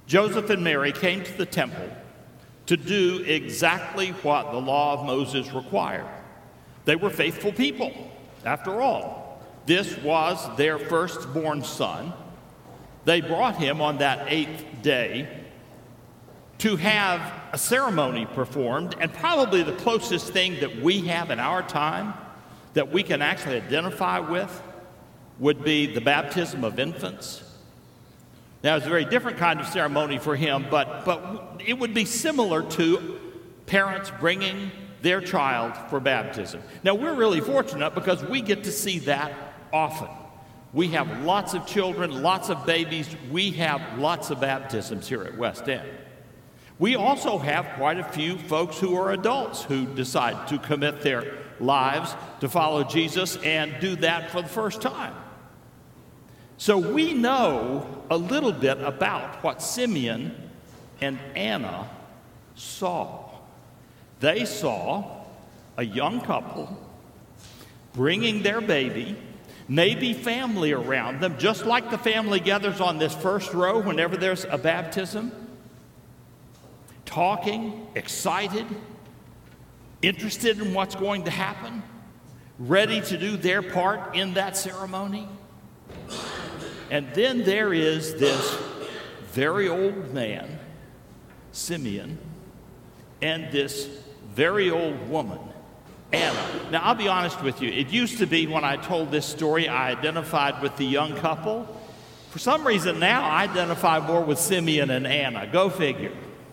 Joseph and Mary came to the temple to do exactly what the law of Moses required. They were faithful people, after all. This was their firstborn son. They brought him on that 8th day to have a ceremony performed, and probably the closest thing that we have in our time that we can actually identify with would be the baptism of infants. Now, it's a very different kind of ceremony for him, but it would be similar to parents bringing their child for baptism. Now, we're really fortunate because we get to see that often. We have lots of children, lots of babies. We have lots of baptisms here at West End. We also have quite a few folks who are adults who decide to commit their lives to follow Jesus and do that for the first time. So we know a little bit about what Simeon and Anna saw. They saw a young couple bringing their baby, maybe family around them, just like the family gathers on this first row whenever there's a baptism, talking, excited, interested in what's going to happen, ready to do their part in that ceremony. And then there is this very old man, Simeon, and this very old woman, Anna. Now, I'll be honest with you. It used to be when I told this story, I identified with the young couple. For some reason now, I identify more with Simeon and Anna. Go figure.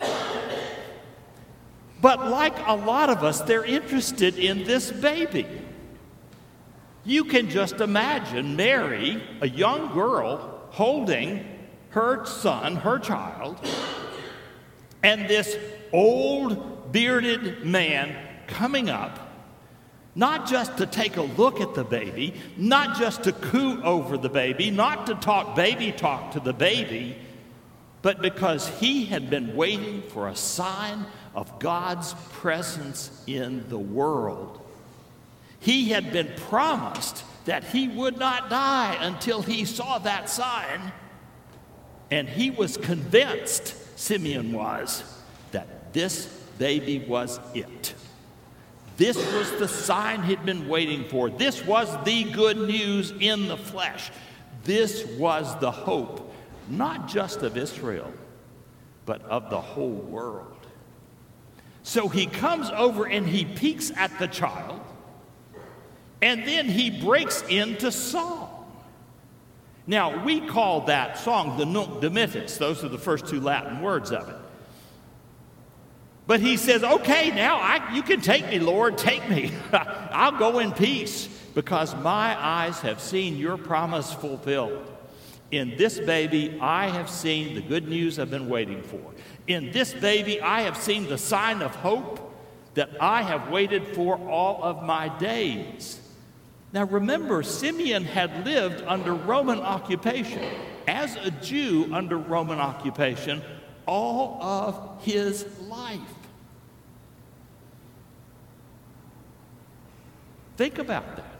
But like a lot of us, they're interested in this baby. You can just imagine Mary, a young girl, holding her son, her child, and this old, bearded man coming up, not just to take a look at the baby, not just to coo over the baby, not to talk baby talk to the baby, but because he had been waiting for a sign of God's presence in the world. He had been promised that he would not die until he saw that sign, and he was convinced, Simeon was, that this baby was it. This was the sign he'd been waiting for. This was the good news in the flesh. This was the hope, not just of Israel, but of the whole world. So he comes over and he peeks at the child, and then he breaks into song. Now, we call that song the Nunc Dimittis. Those are the first two Latin words of it. But he says, okay, now you can take me, Lord, take me. I'll go in peace because my eyes have seen your promise fulfilled. In this baby, I have seen the good news I've been waiting for. In this baby, I have seen the sign of hope that I have waited for all of my days. Now remember, Simeon had lived under Roman occupation, as a Jew under Roman occupation, all of his life. Think about that.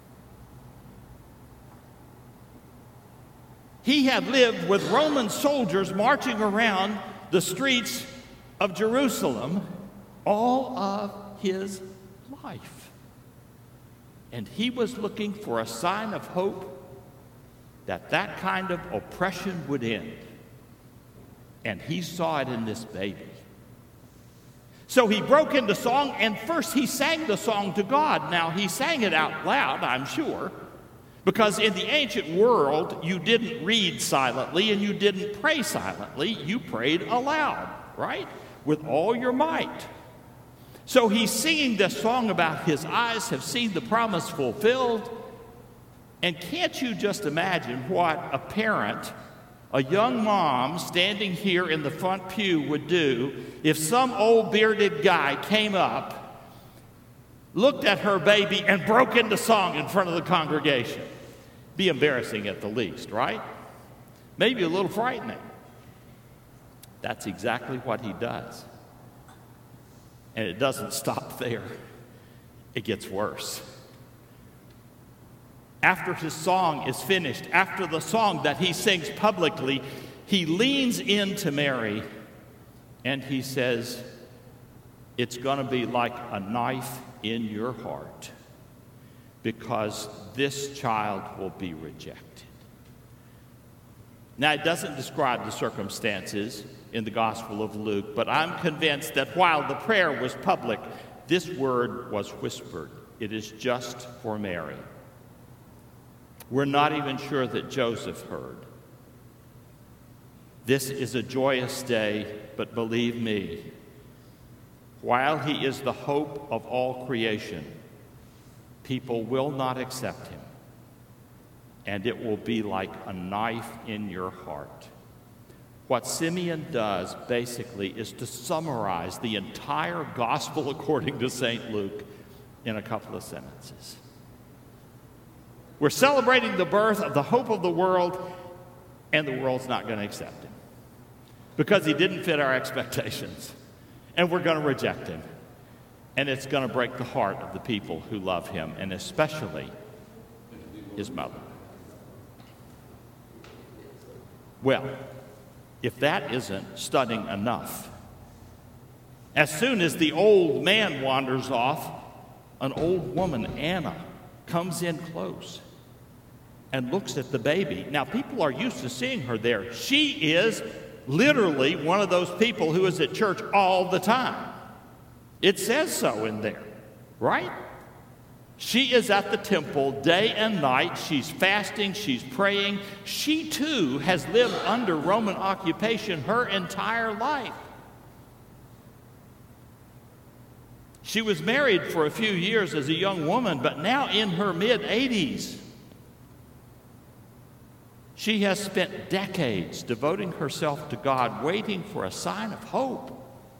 He had lived with Roman soldiers marching around the streets of Jerusalem all of his life. And he was looking for a sign of hope that that kind of oppression would end. And he saw it in this baby. So he broke into song, and first he sang the song to God. Now, he sang it out loud, I'm sure, because in the ancient world, you didn't read silently and you didn't pray silently. You prayed aloud, right? With all your might. So he's singing this song about his eyes have seen the promise fulfilled. And can't you just imagine what a parent, a young mom standing here in the front pew would do if some old bearded guy came up, looked at her baby, and broke into song in front of the congregation? Be embarrassing at the least, right? Maybe a little frightening. That's exactly what he does. And it doesn't stop there. It gets worse. After his song is finished, after the song that he sings publicly, he leans into Mary and he says, it's going to be like a knife in your heart because this child will be rejected. Now, it doesn't describe the circumstances in the Gospel of Luke, but I'm convinced that while the prayer was public, this word was whispered. It is just for Mary. We're not even sure that Joseph heard. This is a joyous day, but believe me, while he is the hope of all creation, people will not accept him, and it will be like a knife in your heart. What Simeon does, basically, is to summarize the entire gospel according to St. Luke in a couple of sentences. We're celebrating the birth of the hope of the world, and the world's not going to accept him because he didn't fit our expectations, and we're going to reject him, and it's going to break the heart of the people who love him, and especially his mother. Well, if that isn't stunning enough, as soon as the old man wanders off, an old woman, Anna, comes in close and looks at the baby. Now, people are used to seeing her there. She is literally one of those people who is at church all the time. It says so in there, right? She is at the temple day and night. She's fasting. She's praying. She, too, has lived under Roman occupation her entire life. She was married for a few years as a young woman, but now in her mid-80s, she has spent decades devoting herself to God, waiting for a sign of hope.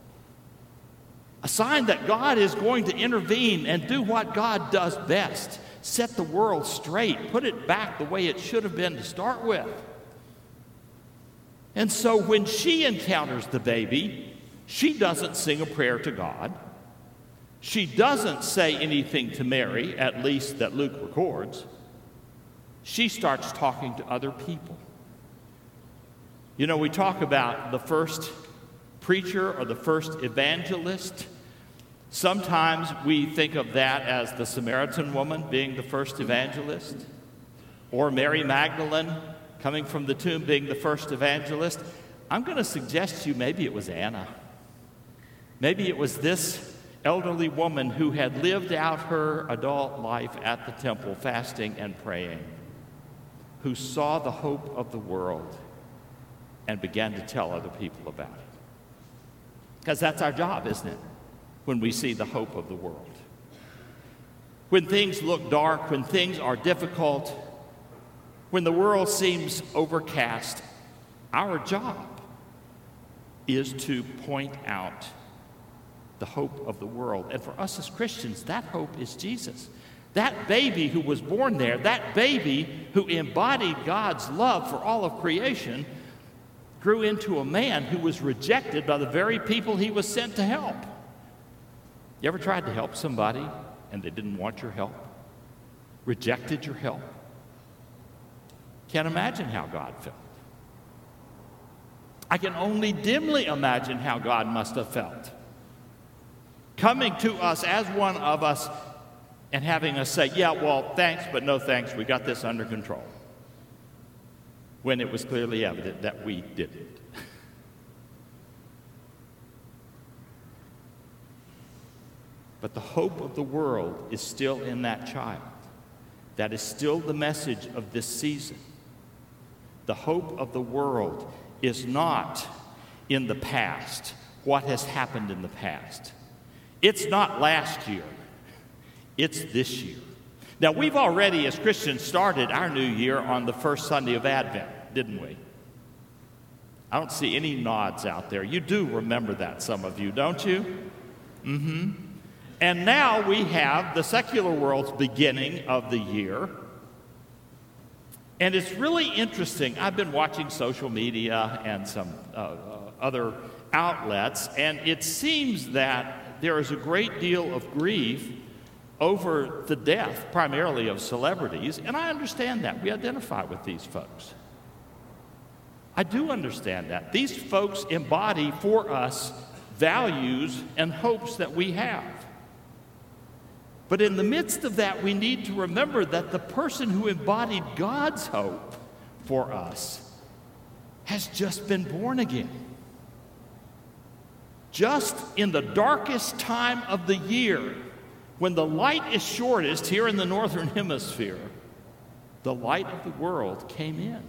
A sign that God is going to intervene and do what God does best, set the world straight, put it back the way it should have been to start with. And so when she encounters the baby, she doesn't sing a prayer to God. She doesn't say anything to Mary, at least that Luke records. She starts talking to other people. You know, we talk about the first preacher or the first evangelist. Sometimes we think of that as the Samaritan woman being the first evangelist, or Mary Magdalene coming from the tomb being the first evangelist. I'm going to suggest to you maybe it was Anna. Maybe it was this elderly woman who had lived out her adult life at the temple, fasting and praying, who saw the hope of the world and began to tell other people about it. Because that's our job, isn't it? When we see the hope of the world. When things look dark, when things are difficult, when the world seems overcast, our job is to point out the hope of the world. And for us as Christians, that hope is Jesus. That baby who was born there, that baby who embodied God's love for all of creation, grew into a man who was rejected by the very people he was sent to help. You ever tried to help somebody and they didn't want your help? Rejected your help? Can't imagine how God felt. I can only dimly imagine how God must have felt. Coming to us as one of us and having us say, yeah, well, thanks, but no thanks, we got this under control. When it was clearly evident that we didn't. But the hope of the world is still in that child. That is still the message of this season. The hope of the world is not in the past, what has happened in the past. It's not last year. It's this year. Now, we've already, as Christians, started our new year on the first Sunday of Advent, didn't we? I don't see any nods out there. You do remember that, some of you, don't you? Mm-hmm. And now we have the secular world's beginning of the year. And it's really interesting. I've been watching social media and some other outlets, and it seems that there is a great deal of grief over the death, primarily of celebrities, and I understand that. We identify with these folks. I do understand that. These folks embody for us values and hopes that we have. But in the midst of that, we need to remember that the person who embodied God's hope for us has just been born again. Just in the darkest time of the year, when the light is shortest here in the northern hemisphere, the light of the world came in.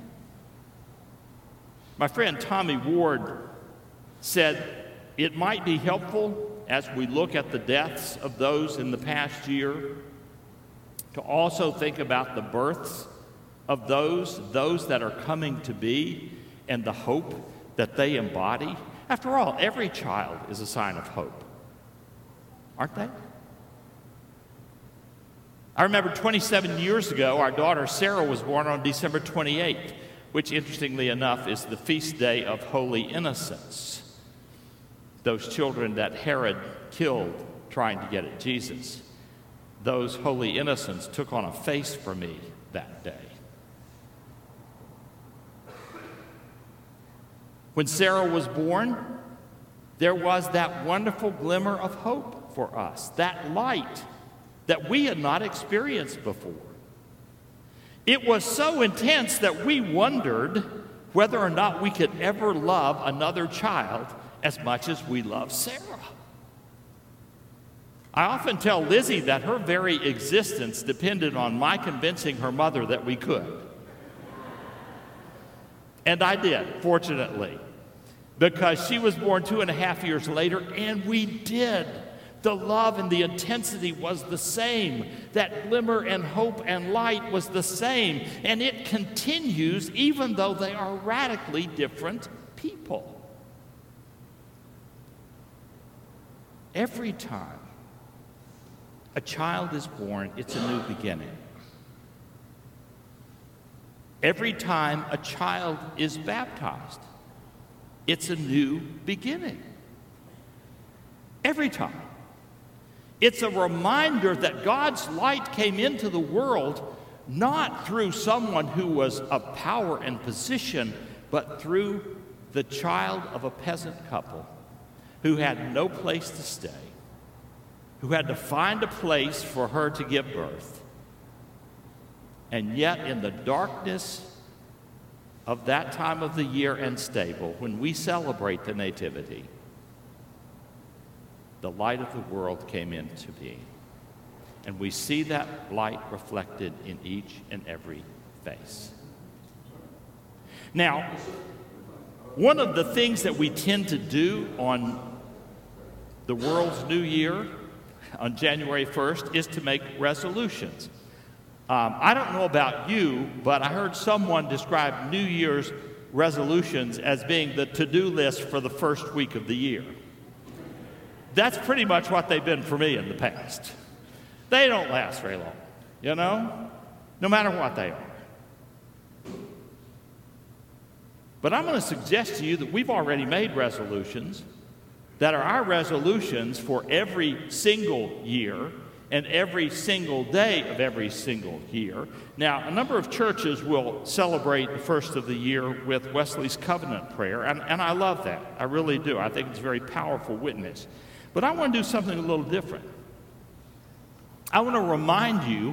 My friend Tommy Ward said it might be helpful as we look at the deaths of those in the past year to also think about the births of those that are coming to be and the hope that they embody. After all, every child is a sign of hope, aren't they? I remember 27 years ago, our daughter Sarah was born on December 28th, which interestingly enough is the feast day of Holy Innocents. Those children that Herod killed trying to get at Jesus. Those holy innocents took on a face for me that day. When Sarah was born, there was that wonderful glimmer of hope for us, that light that we had not experienced before. It was so intense that we wondered whether or not we could ever love another child as much as we love Sarah. I often tell Lizzie that her very existence depended on my convincing her mother that we could. And I did, fortunately, because she was born 2.5 years later, and we did. The love and the intensity was the same. That glimmer and hope and light was the same. And it continues even though they are radically different people. Every time a child is born, it's a new beginning. Every time a child is baptized, it's a new beginning. Every time. It's a reminder that God's light came into the world not through someone who was of power and position, but through the child of a peasant couple who had no place to stay, who had to find a place for her to give birth. And yet, in the darkness of that time of the year and stable, when we celebrate the Nativity, the light of the world came into being. And we see that light reflected in each and every face. Now, one of the things that we tend to do on the world's New Year, on January 1st, is to make resolutions. I don't know about you, but I heard someone describe New Year's resolutions as being the to-do list for the first week of the year. That's pretty much what they've been for me in the past. They don't last very long, you know, no matter what they are. But I'm going to suggest to you that we've already made resolutions that are our resolutions for every single year and every single day of every single year. Now, a number of churches will celebrate the first of the year with Wesley's Covenant Prayer, and I love that. I really do. I think it's a very powerful witness. But I want to do something a little different. I want to remind you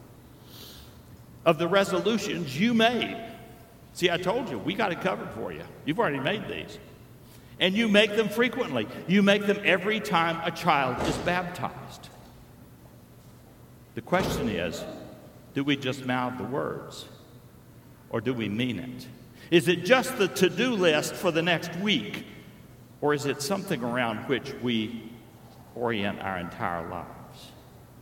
of the resolutions you made. See, I told you, we got it covered for you. You've already made these. And you make them frequently. You make them every time a child is baptized. The question is, do we just mouth the words? Or do we mean it? Is it just the to-do list for the next week? Or is it something around which we orient our entire lives?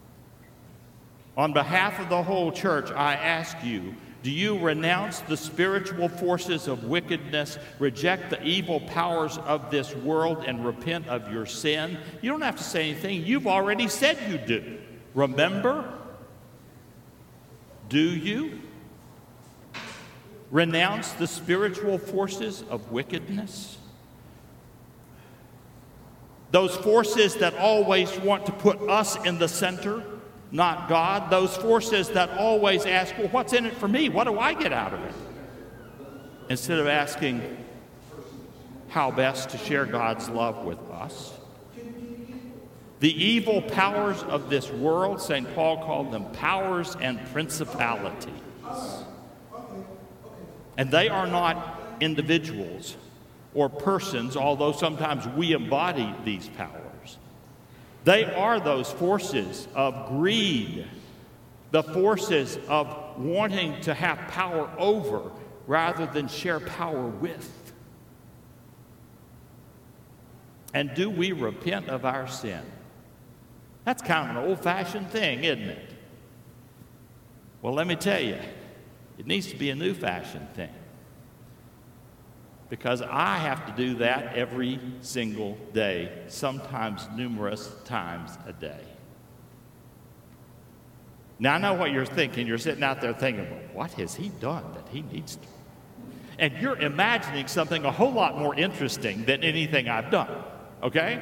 On behalf of the whole church, I ask you, do you renounce the spiritual forces of wickedness, reject the evil powers of this world, and repent of your sin? You don't have to say anything. You've already said you do. Remember? Do you renounce the spiritual forces of wickedness? Those forces that always want to put us in the center, not God. Those forces that always ask, well, what's in it for me? What do I get out of it? instead of asking how best to share God's love with us. The evil powers of this world, St. Paul called them powers and principalities. And they are not individuals or persons, although sometimes we embody these powers. They are those forces of greed, the forces of wanting to have power over rather than share power with. And do we repent of our sin? That's kind of an old-fashioned thing, isn't it? Well, let me tell you, it needs to be a new-fashioned thing. Because I have to do that every single day, sometimes numerous times a day. Now, I know what you're thinking. You're sitting out there thinking, well, what has he done that he needs to? And you're imagining something a whole lot more interesting than anything I've done, okay?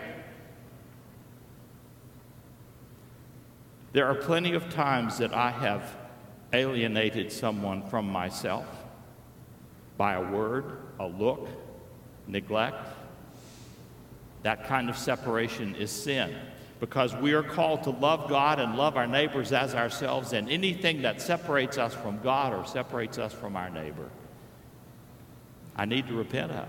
There are plenty of times that I have alienated someone from myself by a word, a look, neglect. That kind of separation is sin, because we are called to love God and love our neighbors as ourselves, and anything that separates us from God or separates us from our neighbor, I need to repent of.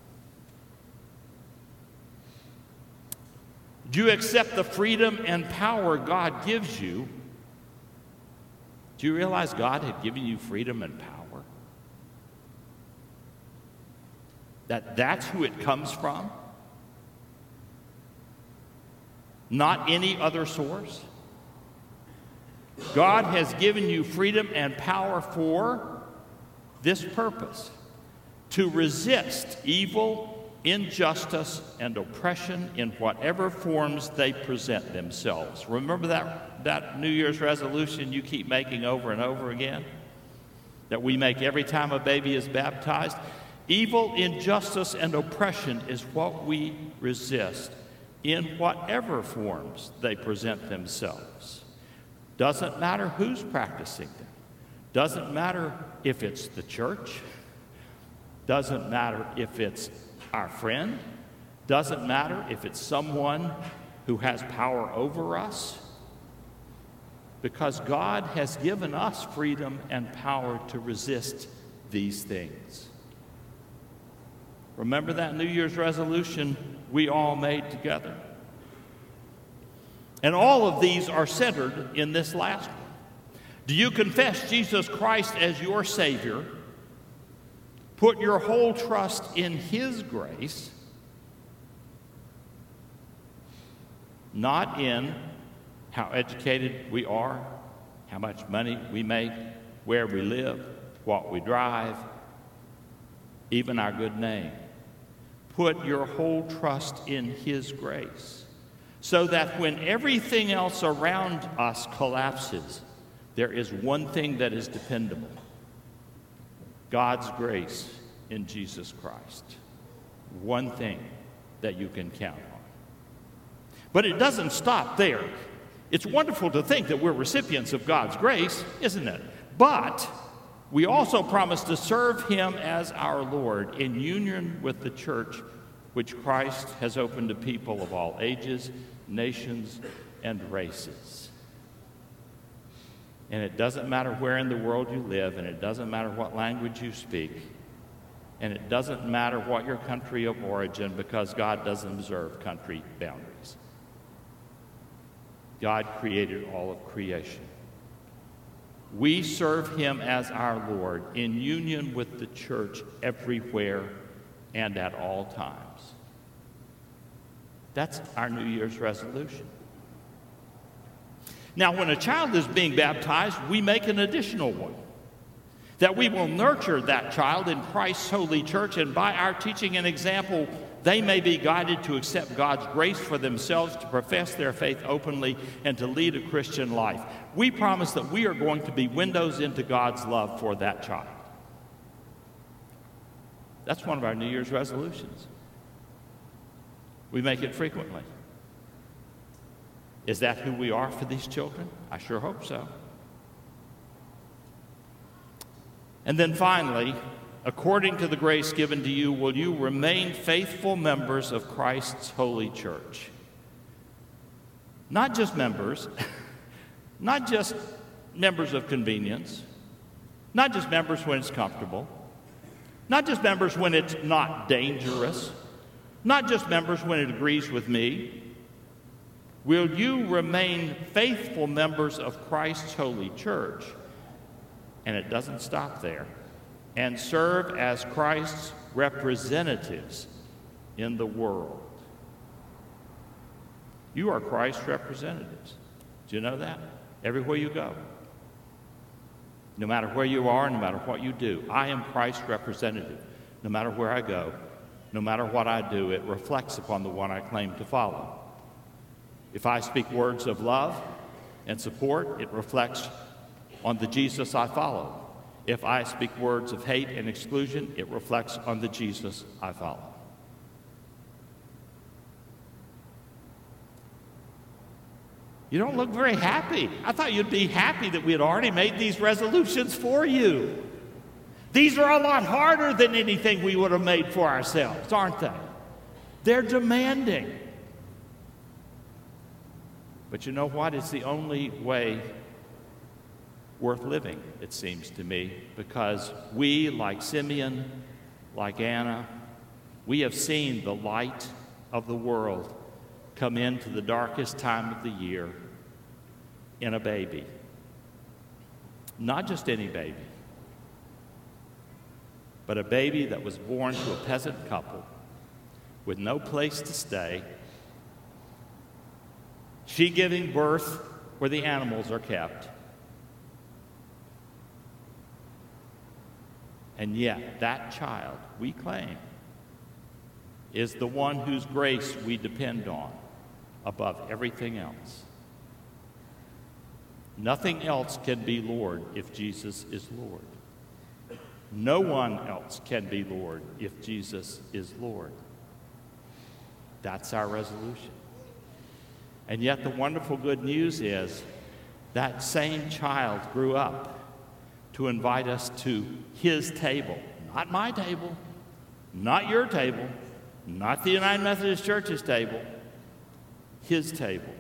Do you accept the freedom and power God gives you? Do you realize God had given you freedom and power? That's who it comes from? Not any other source? God has given you freedom and power for this purpose: to resist evil, injustice, and oppression in whatever forms they present themselves. Remember that New Year's resolution you keep making over and over again, that we make every time a baby is baptized? Evil, injustice, and oppression is what we resist in whatever forms they present themselves. Doesn't matter who's practicing them. Doesn't matter if it's the church. Doesn't matter if it's our friend. Doesn't matter if it's someone who has power over us. Because God has given us freedom and power to resist these things. Remember that New Year's resolution we all made together? And all of these are centered in this last one. Do you confess Jesus Christ as your Savior? Put your whole trust in His grace, not in how educated we are, how much money we make, where we live, what we drive, even our good name. Put your whole trust in His grace, so that when everything else around us collapses, there is one thing that is dependable: God's grace in Jesus Christ. One thing that you can count on. But it doesn't stop there. It's wonderful to think that we're recipients of God's grace, isn't it? But we also promise to serve Him as our Lord in union with the church, which Christ has opened to people of all ages, nations, and races. And it doesn't matter where in the world you live, and it doesn't matter what language you speak, and it doesn't matter what your country of origin, because God doesn't observe country boundaries. God created all of creation. We serve Him as our Lord in union with the church everywhere and at all times. That's our New Year's resolution. Now, when a child is being baptized, we make an additional one, that we will nurture that child in Christ's holy church, and by our teaching and example, they may be guided to accept God's grace for themselves, to profess their faith openly, and to lead a Christian life. We promise that we are going to be windows into God's love for that child. That's one of our New Year's resolutions. We make it frequently. Is that who we are for these children? I sure hope so. And then finally, according to the grace given to you, will you remain faithful members of Christ's holy church? Not just members, not just members of convenience, not just members when it's comfortable, not just members when it's not dangerous, not just members when it agrees with me. Will you remain faithful members of Christ's holy church? And it doesn't stop there. And serve as Christ's representatives in the world. You are Christ's representatives. Do you know that? Everywhere you go. No matter where you are, no matter what you do, I am Christ's representative. No matter where I go, no matter what I do, it reflects upon the one I claim to follow. If I speak words of love and support, it reflects on the Jesus I follow. If I speak words of hate and exclusion, it reflects on the Jesus I follow. You don't look very happy. I thought you'd be happy that we had already made these resolutions for you. These are a lot harder than anything we would have made for ourselves, aren't they? They're demanding. But you know what? It's the only way worth living, it seems to me, because we, like Simeon, like Anna, we have seen the light of the world come into the darkest time of the year in a baby. Not just any baby, but a baby that was born to a peasant couple with no place to stay, she giving birth where the animals are kept. And yet, that child, we claim, is the one whose grace we depend on above everything else. Nothing else can be Lord if Jesus is Lord. No one else can be Lord if Jesus is Lord. That's our resolution. And yet the wonderful good news is that same child grew up to invite us to his table. Not my table, not your table, not the United Methodist Church's table, his table,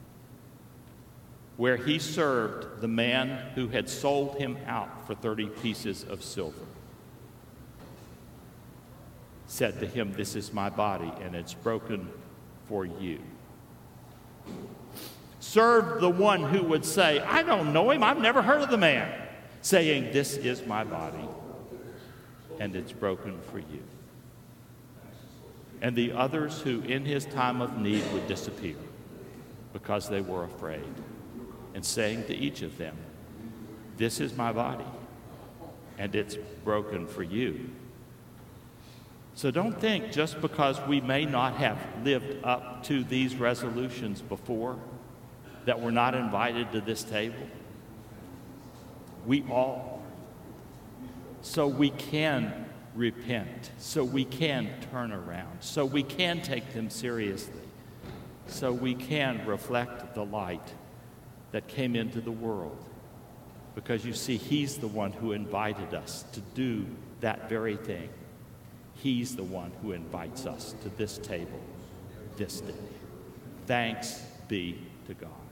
where he served the man who had sold him out for 30 pieces of silver. Said to him, "This is my body, and it's broken for you." Served the one who would say, "I don't know him, I've never heard of the man," saying, "This is my body, and it's broken for you." And the others who in his time of need would disappear because they were afraid, and saying to each of them, "This is my body, and it's broken for you." So don't think just because we may not have lived up to these resolutions before that we're not invited to this table. We all are. So we can repent, so we can turn around, so we can take them seriously, so we can reflect the light that came into the world. Because you see, he's the one who invited us to do that very thing. He's the one who invites us to this table this day. Thanks be to God.